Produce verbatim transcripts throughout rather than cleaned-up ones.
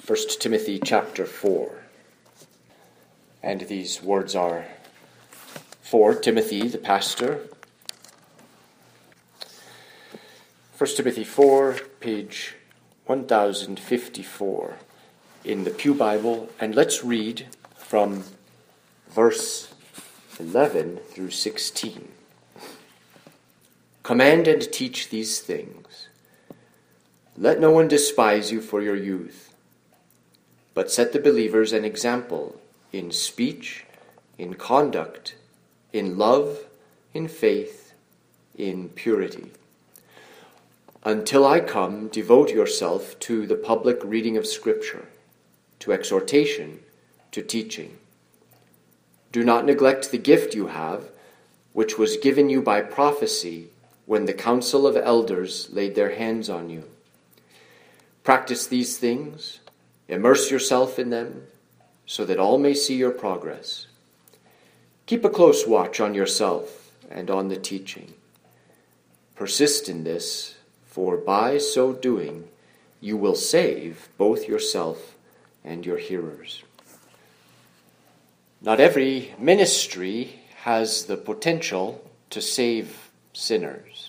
First Timothy chapter four. And these words are for Timothy, the pastor. First Timothy four, page one thousand fifty-four in the Pew Bible. And let's read from verse eleven through sixteen. Command and teach these things. Let no one despise you for your youth, but set the believers an example in speech, in conduct, in love, in faith, in purity. Until I come, devote yourself to the public reading of Scripture, to exhortation, to teaching. Do not neglect the gift you have, which was given you by prophecy when the council of elders laid their hands on you. Practice these things, immerse yourself in them, so that all may see your progress. Keep a close watch on yourself and on the teaching. Persist in this, for by so doing you will save both yourself and your hearers. Not every ministry has the potential to save sinners.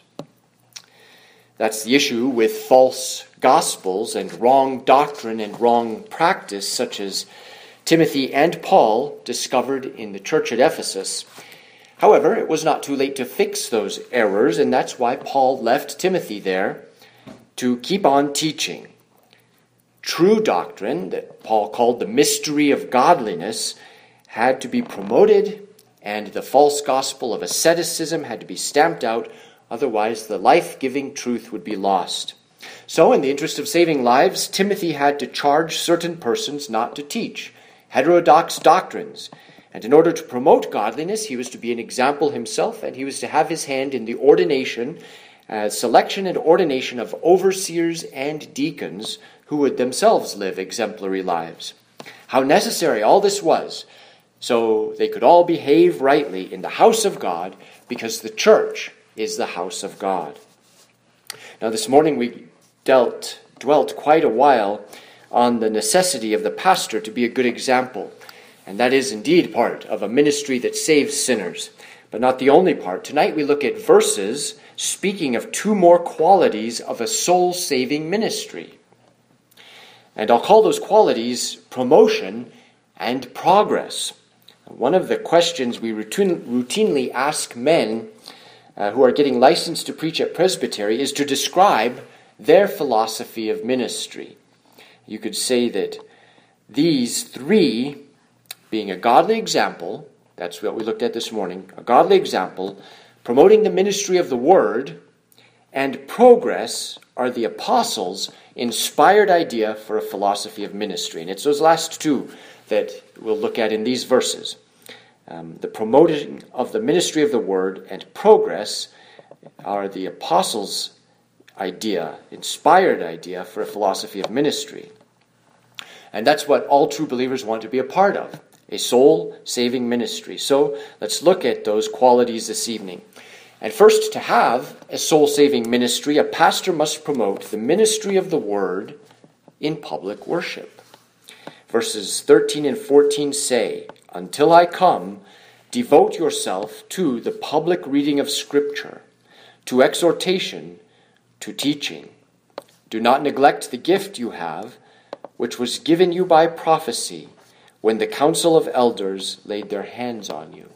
That's the issue with false gospels and wrong doctrine and wrong practice, such as Timothy and Paul discovered in the church at Ephesus. However, it was not too late to fix those errors, and that's why Paul left Timothy there to keep on teaching. True doctrine, that Paul called the mystery of godliness, had to be promoted, and the false gospel of asceticism had to be stamped out. Otherwise, the life-giving truth would be lost. So, in the interest of saving lives, Timothy had to charge certain persons not to teach heterodox doctrines. And in order to promote godliness, he was to be an example himself, and he was to have his hand in the ordination, uh, selection and ordination of overseers and deacons who would themselves live exemplary lives. How necessary all this was, so they could all behave rightly in the house of God, because the church is the house of God. Now this morning we dealt, dwelt quite a while on the necessity of the pastor to be a good example. And that is indeed part of a ministry that saves sinners, but not the only part. Tonight we look at verses speaking of two more qualities of a soul-saving ministry. And I'll call those qualities promotion and progress. One of the questions we routine, routinely ask men uh, who are getting licensed to preach at Presbytery is to describe their philosophy of ministry. You could say that these three, being a godly example, that's what we looked at this morning, a godly example, promoting the ministry of the Word, and progress are the apostles' inspired idea for a philosophy of ministry. And it's those last two that we'll look at in these verses. Um, the promoting of the ministry of the Word and progress are the apostles' idea, inspired idea for a philosophy of ministry. And that's what all true believers want to be a part of, a soul-saving ministry. So let's look at those qualities this evening. And first, to have a soul-saving ministry, a pastor must promote the ministry of the Word in public worship. Verses thirteen and fourteen say, "Until I come, devote yourself to the public reading of Scripture, to exhortation, to teaching. Do not neglect the gift you have, which was given you by prophecy when the council of elders laid their hands on you."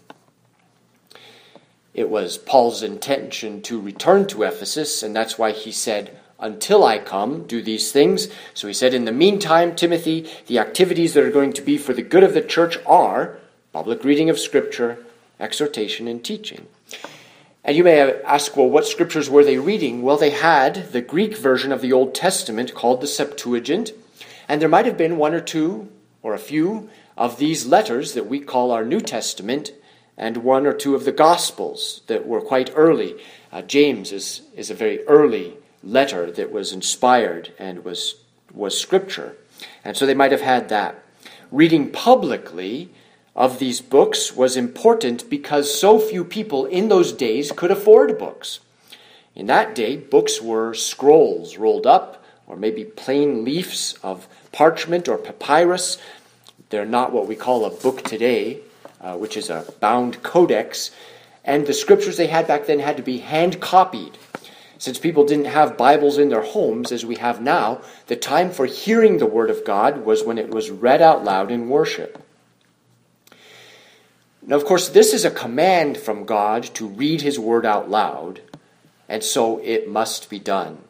It was Paul's intention to return to Ephesus, and that's why he said, "Until I come, do these things." So he said, in the meantime, Timothy, the activities that are going to be for the good of the church are public reading of Scripture, exhortation, and teaching. And you may ask, well, what scriptures were they reading? Well, they had the Greek version of the Old Testament called the Septuagint, and there might have been one or two or a few of these letters that we call our New Testament, and one or two of the Gospels that were quite early. Uh, James is, is a very early letter that was inspired and was, was Scripture. And so they might have had that. Reading publicly of these books was important because so few people in those days could afford books. In that day, books were scrolls rolled up, or maybe plain leaves of parchment or papyrus. They're not what we call a book today, uh, which is a bound codex. And the scriptures they had back then had to be hand-copied. Since people didn't have Bibles in their homes as we have now, the time for hearing the Word of God was when it was read out loud in worship. Now, of course, this is a command from God to read His Word out loud, and so it must be done.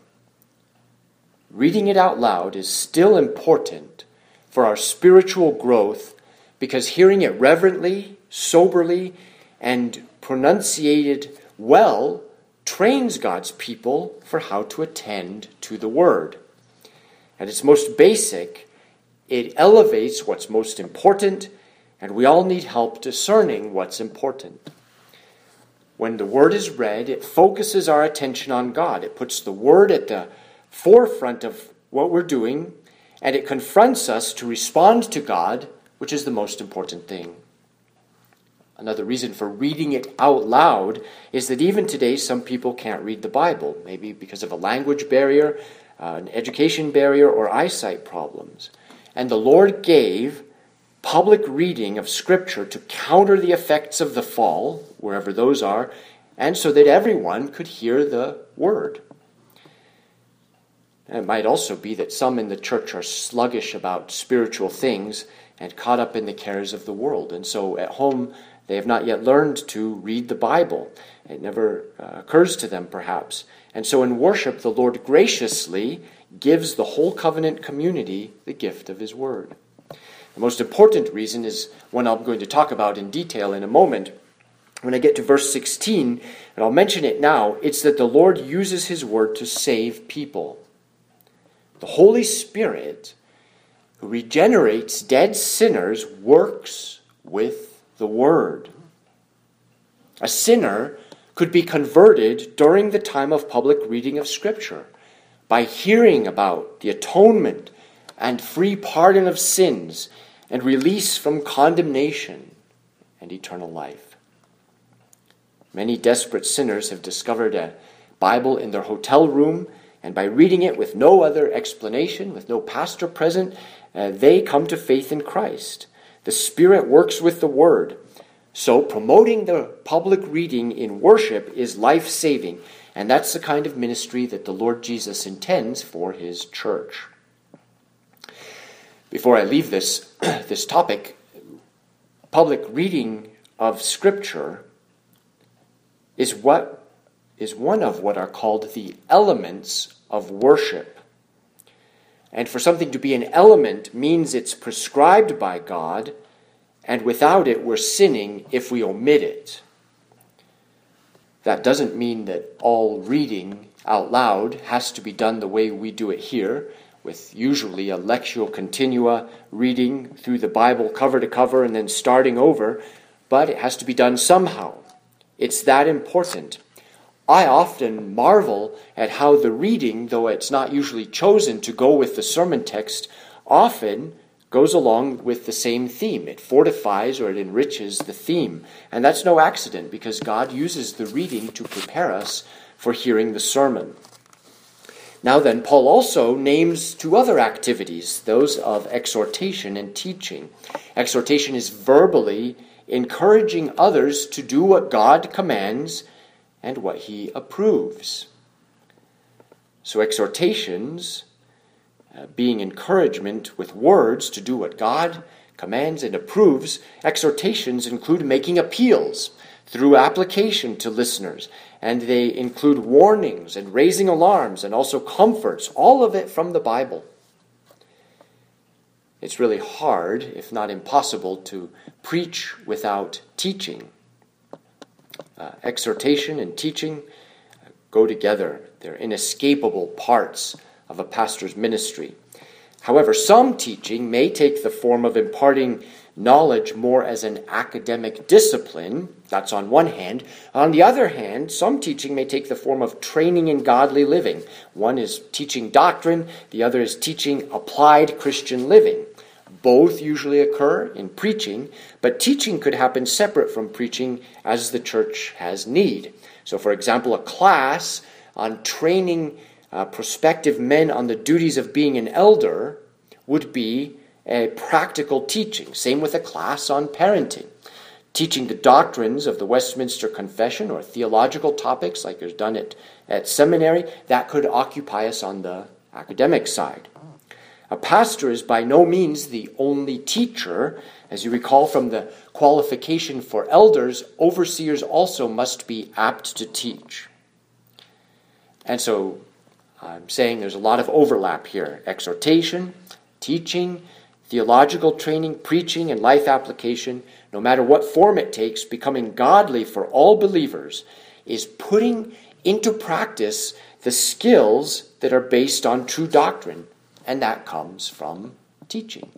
Reading it out loud is still important for our spiritual growth because hearing it reverently, soberly, and pronunciated well trains God's people for how to attend to the Word. At its most basic, it elevates what's most important, and we all need help discerning what's important. When the Word is read, it focuses our attention on God. It puts the Word at the forefront of what we're doing, and it confronts us to respond to God, which is the most important thing. Another reason for reading it out loud is that even today some people can't read the Bible, maybe because of a language barrier, uh, an education barrier, or eyesight problems. And the Lord gave public reading of Scripture to counter the effects of the fall, wherever those are, and so that everyone could hear the Word. And it might also be that some in the church are sluggish about spiritual things and caught up in the cares of the world. And so at home, they have not yet learned to read the Bible. It never uh, occurs to them, perhaps. And so in worship, the Lord graciously gives the whole covenant community the gift of His Word. The most important reason is one I'm going to talk about in detail in a moment. When I get to verse sixteen, and I'll mention it now, it's that the Lord uses His Word to save people. The Holy Spirit, who regenerates dead sinners, works with the Word. A sinner could be converted during the time of public reading of Scripture by hearing about the atonement and free pardon of sins and release from condemnation and eternal life. Many desperate sinners have discovered a Bible in their hotel room, and by reading it with no other explanation, with no pastor present, uh, they come to faith in Christ. The Spirit works with the Word. So promoting the public reading in worship is life-saving, and that's the kind of ministry that the Lord Jesus intends for His church. Before I leave this, this topic, public reading of Scripture is what is one of what are called the elements of worship. And for something to be an element means it's prescribed by God, and without it we're sinning if we omit it. That doesn't mean that all reading out loud has to be done the way we do it here, with usually a lectio continua reading through the Bible cover to cover and then starting over, but it has to be done somehow. It's that important. I often marvel at how the reading, though it's not usually chosen to go with the sermon text, often goes along with the same theme. It fortifies or it enriches the theme. And that's no accident, because God uses the reading to prepare us for hearing the sermon. Now then, Paul also names two other activities, those of exhortation and teaching. Exhortation is verbally encouraging others to do what God commands and what He approves. So exhortations, uh, being encouragement with words to do what God commands and approves, exhortations include making appeals through application to listeners, and they include warnings and raising alarms and also comforts, all of it from the Bible. It's really hard, if not impossible, to preach without teaching. Uh, exhortation and teaching go together. They're inescapable parts of a pastor's ministry. However, some teaching may take the form of imparting knowledge more as an academic discipline. That's on one hand. On the other hand, some teaching may take the form of training in godly living. One is teaching doctrine, the other is teaching applied Christian living. Both usually occur in preaching, but teaching could happen separate from preaching as the church has need. So, for example, a class on training uh, prospective men on the duties of being an elder would be a practical teaching. Same with a class on parenting. Teaching the doctrines of the Westminster Confession or theological topics like is done at, at seminary, that could occupy us on the academic side. A pastor is by no means the only teacher. As you recall from the qualification for elders, overseers also must be apt to teach. And so I'm saying there's a lot of overlap here. Exhortation, teaching, theological training, preaching, and life application, no matter what form it takes, becoming godly for all believers is putting into practice the skills that are based on true doctrine, and that comes from teaching.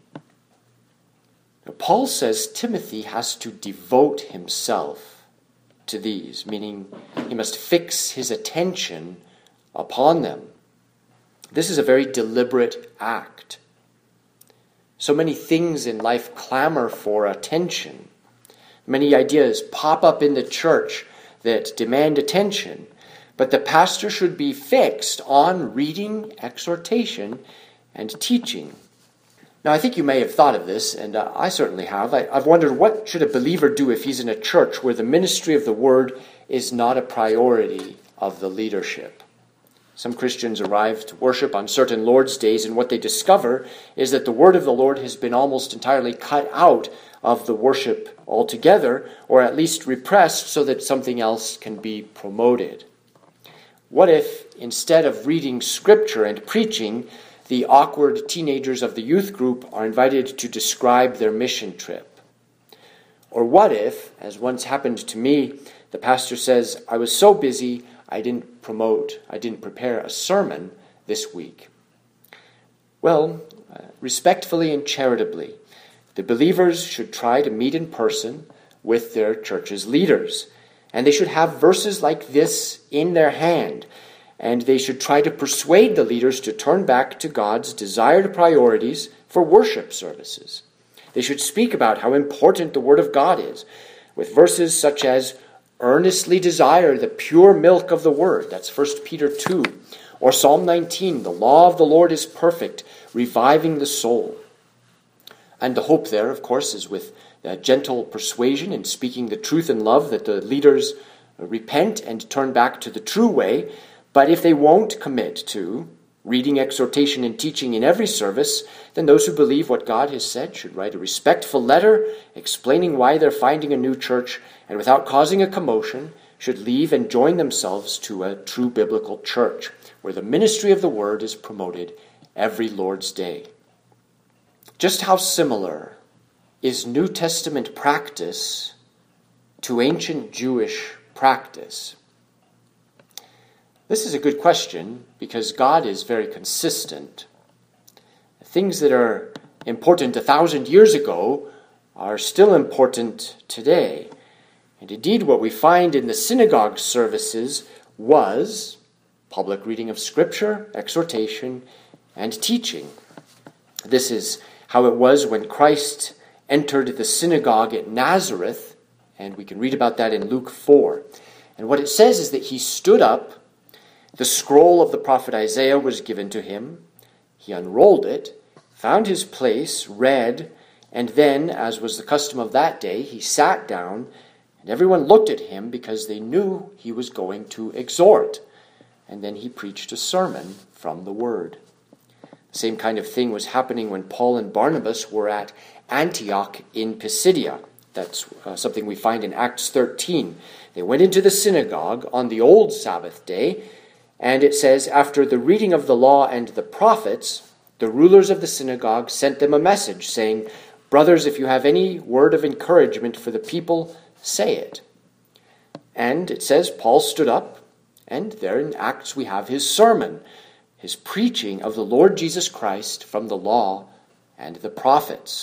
Now, Paul says Timothy has to devote himself to these, meaning he must fix his attention upon them. This is a very deliberate act. So many things in life clamor for attention. Many ideas pop up in the church that demand attention, but the pastor should be fixed on reading, exhortation, and teaching. Now, I think you may have thought of this, and uh, I certainly have. I, I've wondered, what should a believer do if he's in a church where the ministry of the word is not a priority of the leadership? Some Christians arrive to worship on certain Lord's days, and what they discover is that the word of the Lord has been almost entirely cut out of the worship altogether, or at least repressed so that something else can be promoted. What if, instead of reading scripture and preaching, the awkward teenagers of the youth group are invited to describe their mission trip? Or what if, as once happened to me, the pastor says, I was so busy, I didn't promote, I didn't prepare a sermon this week? Well, uh, respectfully and charitably, the believers should try to meet in person with their church's leaders. And they should have verses like this in their hand. And they should try to persuade the leaders to turn back to God's desired priorities for worship services. They should speak about how important the Word of God is, with verses such as, earnestly desire the pure milk of the Word. That's First Peter two. Or Psalm nineteen, the law of the Lord is perfect, reviving the soul. And the hope there, of course, is with uh, gentle persuasion and speaking the truth in love that the leaders repent and turn back to the true way. But if they won't commit to reading, exhortation, and teaching in every service, then those who believe what God has said should write a respectful letter explaining why they're finding a new church, and without causing a commotion, should leave and join themselves to a true biblical church, where the ministry of the word is promoted every Lord's Day. Just how similar is New Testament practice to ancient Jewish practice? This is a good question because God is very consistent. Things that are important a thousand years ago are still important today. And indeed, what we find in the synagogue services was public reading of Scripture, exhortation, and teaching. This is how it was when Christ entered the synagogue at Nazareth, and we can read about that in Luke four. And what it says is that he stood up, the scroll of the prophet Isaiah was given to him, he unrolled it, found his place, read, and then, as was the custom of that day, he sat down, and everyone looked at him because they knew he was going to exhort. And then he preached a sermon from the Word. The same kind of thing was happening when Paul and Barnabas were at Antioch in Pisidia. That's uh, something we find in Acts thirteen. They went into the synagogue on the old Sabbath day, and it says, after the reading of the law and the prophets, the rulers of the synagogue sent them a message saying, brothers, if you have any word of encouragement for the people, say it. And it says Paul stood up, and there in Acts we have his sermon, his preaching of the Lord Jesus Christ from the law and the prophets.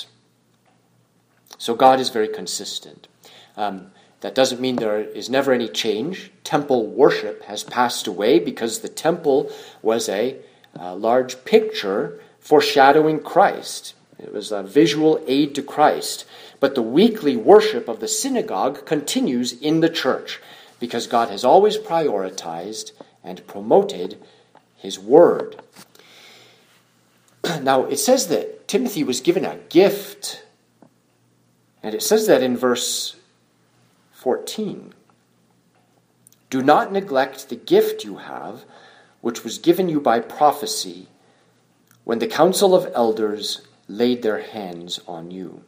So God is very consistent. Um, that doesn't mean there is never any change. Temple worship has passed away because the temple was a, a large picture foreshadowing Christ. It was a visual aid to Christ. But the weekly worship of the synagogue continues in the church because God has always prioritized and promoted His Word. Now, it says that Timothy was given a gift, and it says that in verse fourteen. Do not neglect the gift you have, which was given you by prophecy, when the council of elders laid their hands on you.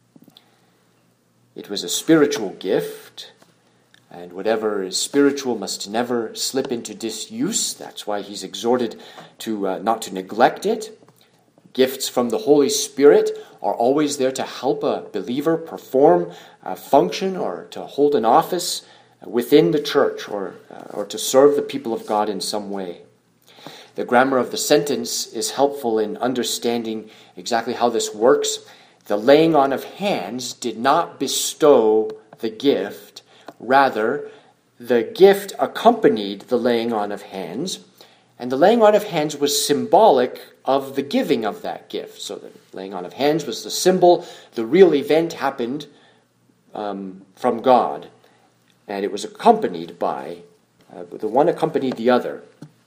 It was a spiritual gift, and whatever is spiritual must never slip into disuse. That's why he's exhorted to uh, not to neglect it. Gifts from the Holy Spirit are always there to help a believer perform a function or to hold an office within the church or, uh, or to serve the people of God in some way. The grammar of the sentence is helpful in understanding exactly how this works. The laying on of hands did not bestow the gift. Rather, the gift accompanied the laying on of hands, and the laying on of hands was symbolic of the giving of that gift. So the laying on of hands was the symbol. The real event happened um, from God, and it was accompanied by, uh, the one accompanied the other.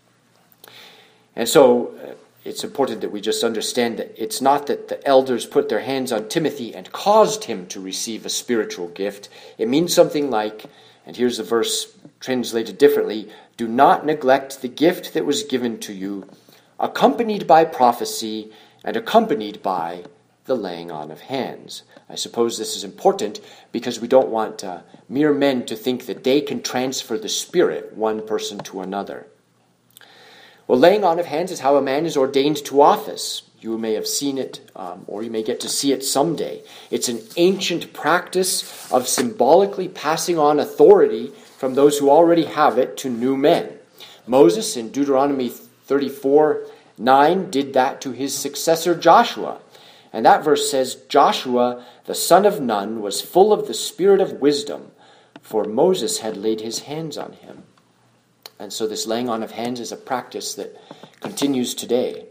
And so uh, it's important that we just understand that it's not that the elders put their hands on Timothy and caused him to receive a spiritual gift. It means something like, and here's the verse translated differently, do not neglect the gift that was given to you, accompanied by prophecy and accompanied by the laying on of hands. I suppose this is important because we don't want uh, mere men to think that they can transfer the Spirit one person to another. Well, laying on of hands is how a man is ordained to office. You may have seen it, um, or you may get to see it someday. It's an ancient practice of symbolically passing on authority from those who already have it to new men. Moses in Deuteronomy thirty-four nine did that to his successor Joshua. And that verse says, Joshua, the son of Nun, was full of the spirit of wisdom, for Moses had laid his hands on him. And so this laying on of hands is a practice that continues today.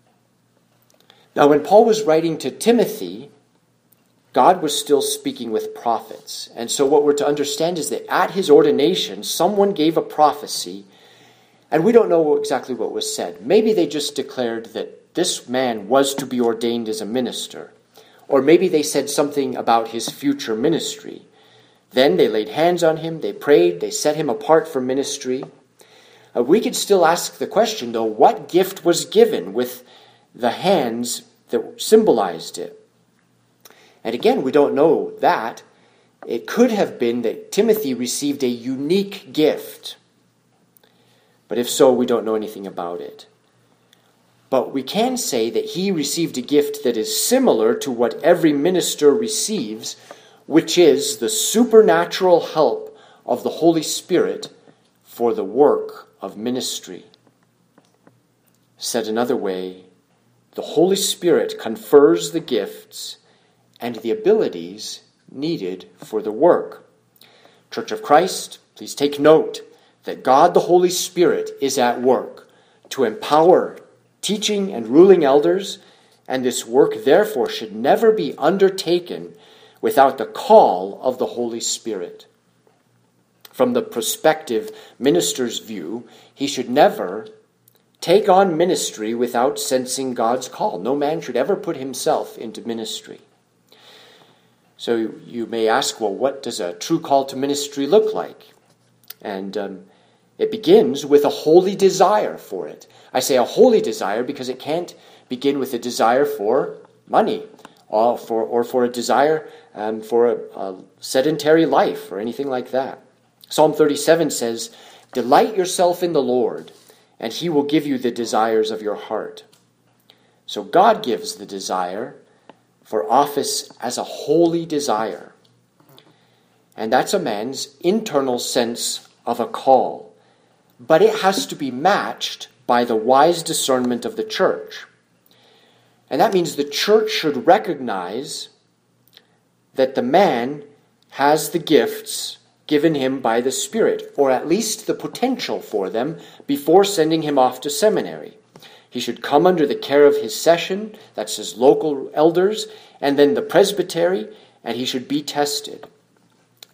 Now, when Paul was writing to Timothy, God was still speaking with prophets. And so what we're to understand is that at his ordination, someone gave a prophecy, and we don't know exactly what was said. Maybe they just declared that this man was to be ordained as a minister. Or maybe they said something about his future ministry. Then they laid hands on him, they prayed, they set him apart for ministry. Uh, we could still ask the question, though, what gift was given with the hands that symbolized it? And again, we don't know that. It could have been that Timothy received a unique gift. But if so, we don't know anything about it. But we can say that he received a gift that is similar to what every minister receives, which is the supernatural help of the Holy Spirit for the work of ministry. Said another way, the Holy Spirit confers the gifts and the abilities needed for the work. Church of Christ, please take note that God the Holy Spirit is at work to empower teaching and ruling elders, and this work therefore should never be undertaken without the call of the Holy Spirit. From the prospective minister's view, he should never take on ministry without sensing God's call. No man should ever put himself into ministry. So you may ask, well, what does a true call to ministry look like? And um, it begins with a holy desire for it. I say a holy desire because it can't begin with a desire for money or for, or for a desire um, for a, a sedentary life or anything like that. Psalm thirty-seven says, delight yourself in the Lord, and he will give you the desires of your heart. So God gives the desire for office as a holy desire. And that's a man's internal sense of a call. But it has to be matched by the wise discernment of the church. And that means the church should recognize that the man has the gifts given him by the Spirit, or at least the potential for them, before sending him off to seminary. He should come under the care of his session, that's his local elders, and then the presbytery, and he should be tested.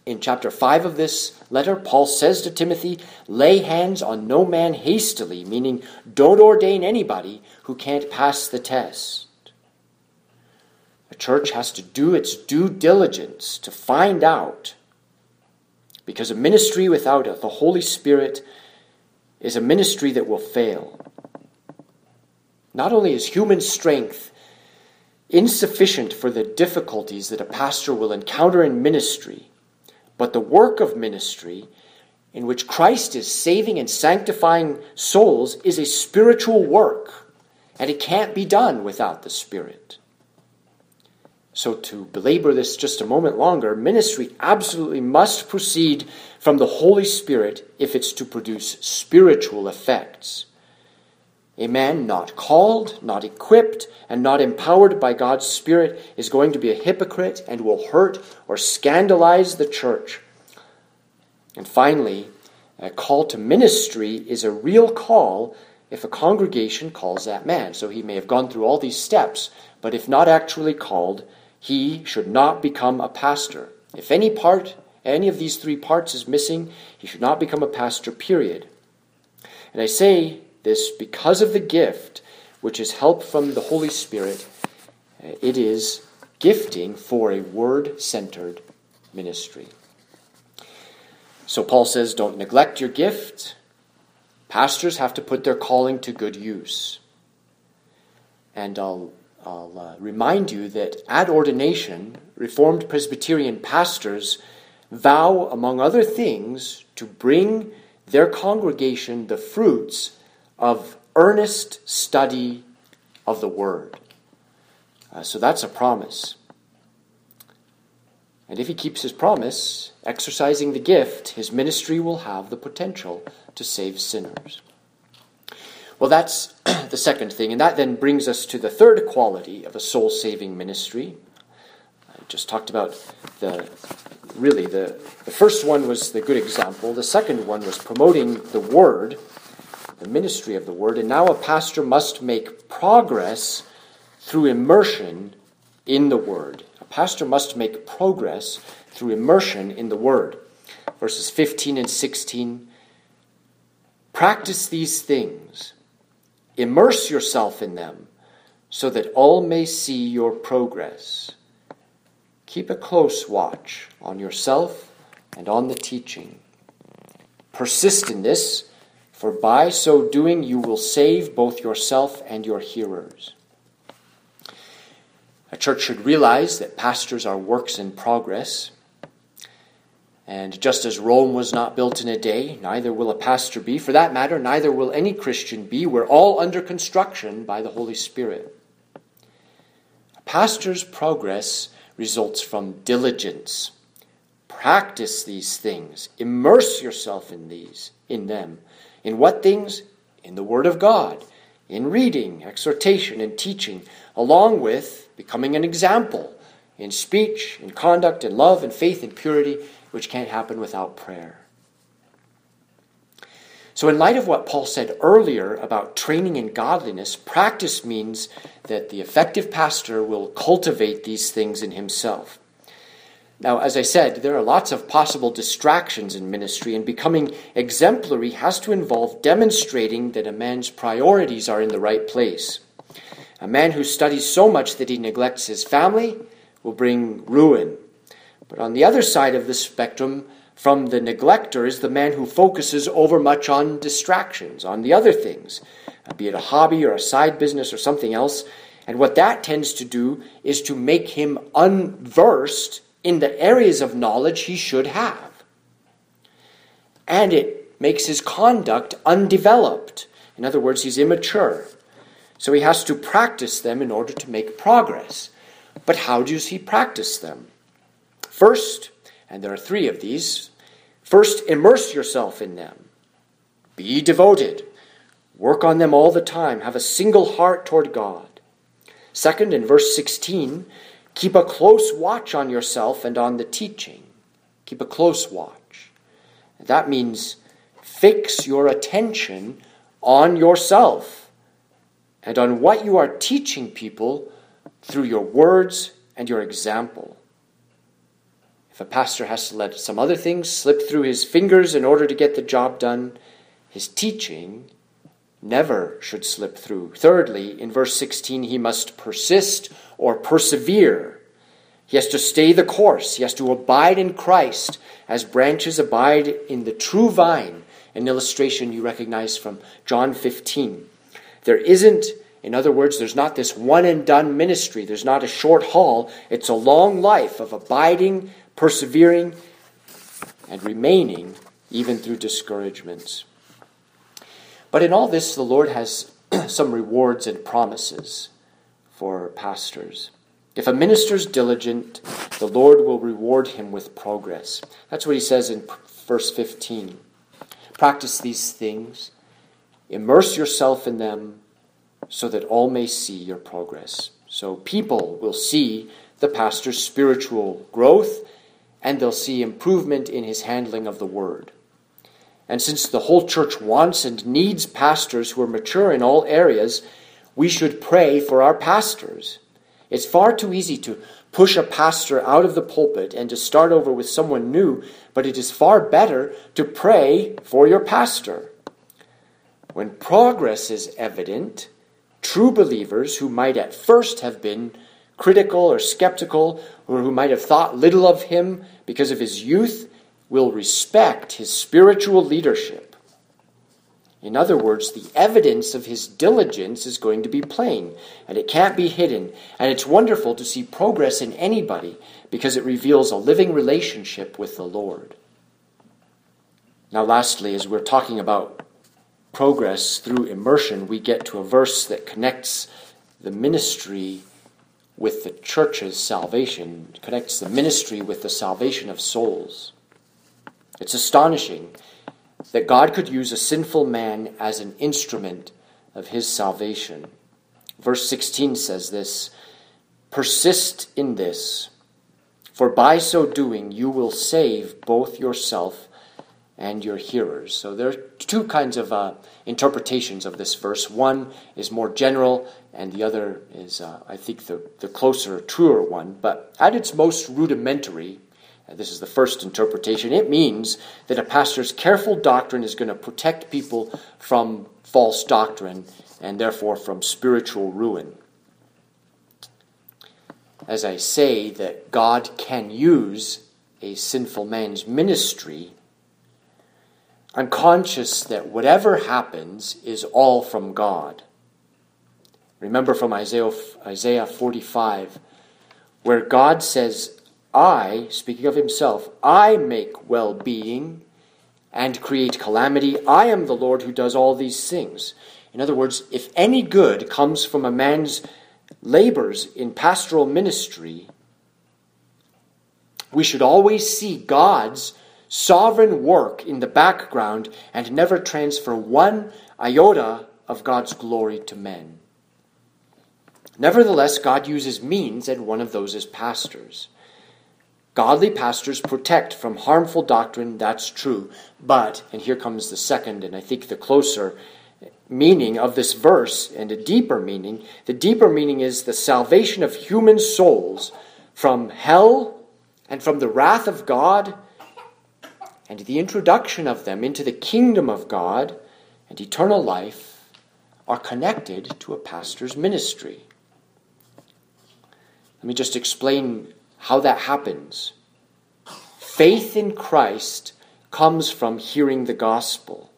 In chapter five of this letter, Paul says to Timothy, lay hands on no man hastily, meaning don't ordain anybody who can't pass the test. A church has to do its due diligence to find out, because a ministry without the Holy Spirit is a ministry that will fail. Not only is human strength insufficient for the difficulties that a pastor will encounter in ministry, but the work of ministry, in which Christ is saving and sanctifying souls, is a spiritual work, and it can't be done without the Spirit. So to belabor this just a moment longer, ministry absolutely must proceed from the Holy Spirit if it's to produce spiritual effects. A man not called, not equipped, and not empowered by God's Spirit is going to be a hypocrite and will hurt or scandalize the church. And finally, a call to ministry is a real call if a congregation calls that man. So he may have gone through all these steps, but if not actually called, he should not become a pastor. If any part, any of these three parts is missing, he should not become a pastor, period. And I say this because of the gift, which is help from the Holy Spirit. It is gifting for a word-centered ministry. So Paul says, don't neglect your gift. Pastors have to put their calling to good use. And I'll, I'll uh, remind you that at ordination, Reformed Presbyterian pastors vow, among other things, to bring their congregation the fruits of earnest study of the Word. Uh, so that's a promise. And if he keeps his promise, exercising the gift, his ministry will have the potential to save sinners. Well, that's the second thing, and that then brings us to the third quality of a soul-saving ministry. I just talked about the, really, the, the first one was the good example. The second one was promoting the Word, the ministry of the Word, and now a pastor must make progress through immersion in the Word. A pastor must make progress through immersion in the Word. Verses fifteen and sixteen, practice these things, immerse yourself in them, so that all may see your progress. Keep a close watch on yourself and on the teaching. Persist in this, for by so doing you will save both yourself and your hearers. A church should realize that pastors are works in progress. And just as Rome was not built in a day, neither will a pastor be. For that matter, neither will any Christian be. We're all under construction by the Holy Spirit. A pastor's progress results from diligence. Practice these things. Immerse yourself in these, in them. In what things? In the Word of God, in reading, exhortation, and teaching, along with becoming an example in speech, in conduct, in love, in faith, in purity, which can't happen without prayer. So in light of what Paul said earlier about training in godliness, practice means that the effective pastor will cultivate these things in himself. Now, as I said, there are lots of possible distractions in ministry, and becoming exemplary has to involve demonstrating that a man's priorities are in the right place. A man who studies so much that he neglects his family will bring ruin. But on the other side of the spectrum, from the neglector, is the man who focuses overmuch on distractions, on the other things, be it a hobby or a side business or something else. And what that tends to do is to make him unversed in the areas of knowledge he should have. And it makes his conduct undeveloped. In other words, he's immature. So he has to practice them in order to make progress. But how does he practice them? First, and there are three of these, first, immerse yourself in them. Be devoted. Work on them all the time. Have a single heart toward God. Second, in verse sixteen, keep a close watch on yourself and on the teaching. Keep a close watch. That means fix your attention on yourself and on what you are teaching people through your words and your example. If a pastor has to let some other things slip through his fingers in order to get the job done, his teaching never should slip through. Thirdly, in verse sixteen, he must persist or persevere. He has to stay the course. He has to abide in Christ as branches abide in the true vine, an illustration you recognize from John fifteen. There isn't, in other words, there's not this one and done ministry. There's not a short haul. It's a long life of abiding, persevering, and remaining even through discouragements. But in all this, the Lord has some rewards and promises for pastors. If a minister's diligent, the Lord will reward him with progress. That's what he says in verse fifteen. Practice these things, immerse yourself in them, so that all may see your progress. So people will see the pastor's spiritual growth, and they'll see improvement in his handling of the word. And since the whole church wants and needs pastors who are mature in all areas, we should pray for our pastors. It's far too easy to push a pastor out of the pulpit and to start over with someone new, but it is far better to pray for your pastor. When progress is evident, true believers who might at first have been critical or skeptical, or who might have thought little of him because of his youth, will respect his spiritual leadership. In other words, the evidence of his diligence is going to be plain, and it can't be hidden. And it's wonderful to see progress in anybody because it reveals a living relationship with the Lord. Now, lastly, as we're talking about progress through immersion, we get to a verse that connects the ministry with the church's salvation, connects the ministry with the salvation of souls. It's astonishing that God could use a sinful man as an instrument of his salvation. Verse sixteen says this, "Persist in this, for by so doing you will save both yourself and your hearers." So there are two kinds of uh, interpretations of this verse. One is more general, and the other is, uh, I think, the, the closer, truer one. But at its most rudimentary, this is the first interpretation, it means that a pastor's careful doctrine is going to protect people from false doctrine and therefore from spiritual ruin. As I say that God can use a sinful man's ministry, I'm conscious that whatever happens is all from God. Remember from Isaiah, Isaiah forty-five, where God says, I, speaking of himself, I make well-being and create calamity. I am the Lord who does all these things. In other words, if any good comes from a man's labors in pastoral ministry, we should always see God's sovereign work in the background and never transfer one iota of God's glory to men. Nevertheless, God uses means, and one of those is pastors. Godly pastors protect from harmful doctrine, that's true. But, and here comes the second, and I think the closer meaning of this verse, and a deeper meaning, the deeper meaning is the salvation of human souls from hell and from the wrath of God, and the introduction of them into the kingdom of God and eternal life are connected to a pastor's ministry. Let me just explain how that happens. Faith in Christ comes from hearing the gospel.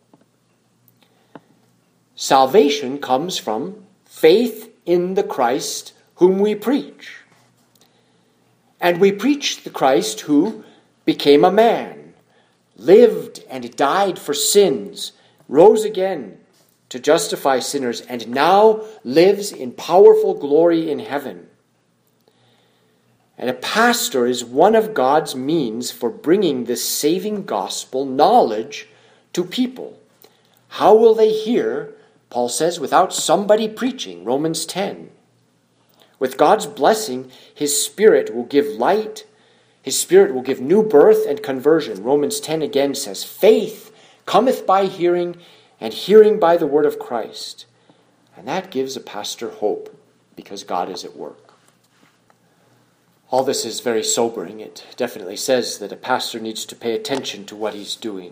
Salvation comes from faith in the Christ whom we preach. And we preach the Christ who became a man, lived and died for sins, rose again to justify sinners, and now lives in powerful glory in heaven. And a pastor is one of God's means for bringing this saving gospel knowledge to people. How will they hear, Paul says, without somebody preaching? Romans ten. With God's blessing, his Spirit will give light. His Spirit will give new birth and conversion. Romans ten again says, faith cometh by hearing, and hearing by the word of Christ. And that gives a pastor hope, because God is at work. All this is very sobering. It definitely says that a pastor needs to pay attention to what he's doing.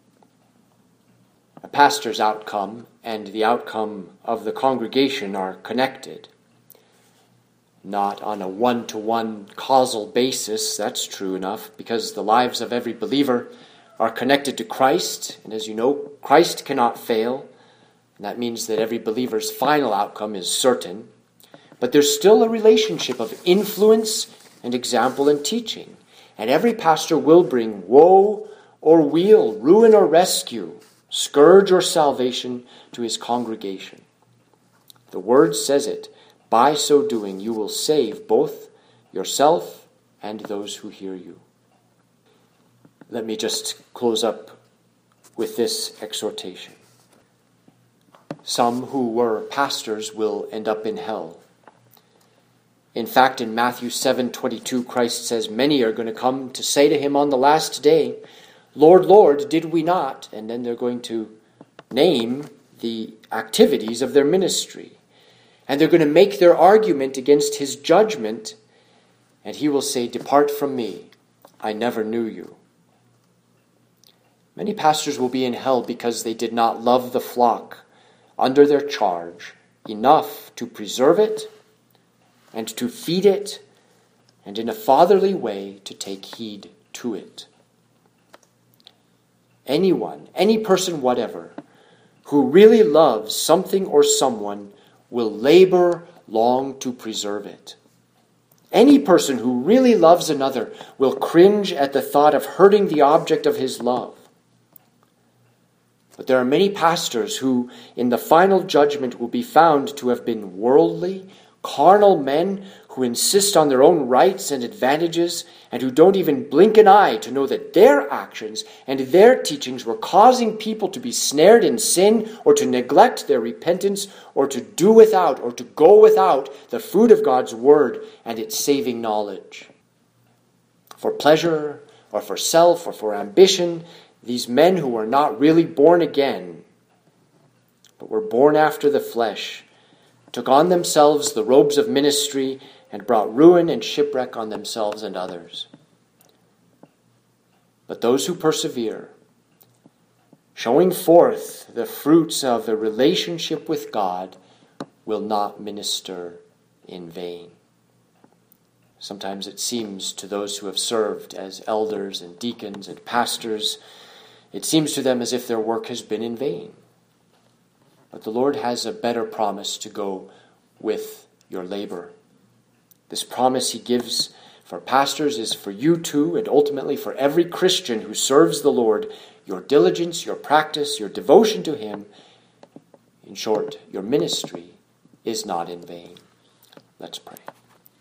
A pastor's outcome and the outcome of the congregation are connected. Not on a one-to-one causal basis, that's true enough, because the lives of every believer are connected to Christ, and as you know, Christ cannot fail, and that means that every believer's final outcome is certain. But there's still a relationship of influence and example and teaching, and every pastor will bring woe or weal, ruin or rescue, scourge or salvation to his congregation. The Word says it. By so doing, you will save both yourself and those who hear you. Let me just close up with this exhortation. Some who were pastors will end up in hell. In fact, in Matthew seven twenty-two, Christ says, many are going to come to say to him on the last day, Lord, Lord, did we not? And then they're going to name the activities of their ministry. And they're going to make their argument against his judgment, and he will say, depart from me, I never knew you. Many pastors will be in hell because they did not love the flock under their charge enough to preserve it and to feed it, and in a fatherly way to take heed to it. Anyone, any person whatever, who really loves something or someone will labor long to preserve it. Any person who really loves another will cringe at the thought of hurting the object of his love. But there are many pastors who, in the final judgment, will be found to have been worldly, carnal men who insist on their own rights and advantages, and who don't even blink an eye to know that their actions and their teachings were causing people to be snared in sin, or to neglect their repentance, or to do without, or to go without the food of God's word and its saving knowledge. For pleasure, or for self, or for ambition, these men who were not really born again, but were born after the flesh, took on themselves the robes of ministry and brought ruin and shipwreck on themselves and others. But those who persevere, showing forth the fruits of a relationship with God, will not minister in vain. Sometimes it seems to those who have served as elders and deacons and pastors, it seems to them as if their work has been in vain. But the Lord has a better promise to go with your labor. This promise he gives for pastors is for you too, and ultimately for every Christian who serves the Lord. Your diligence, your practice, your devotion to him, in short, your ministry, is not in vain. Let's pray.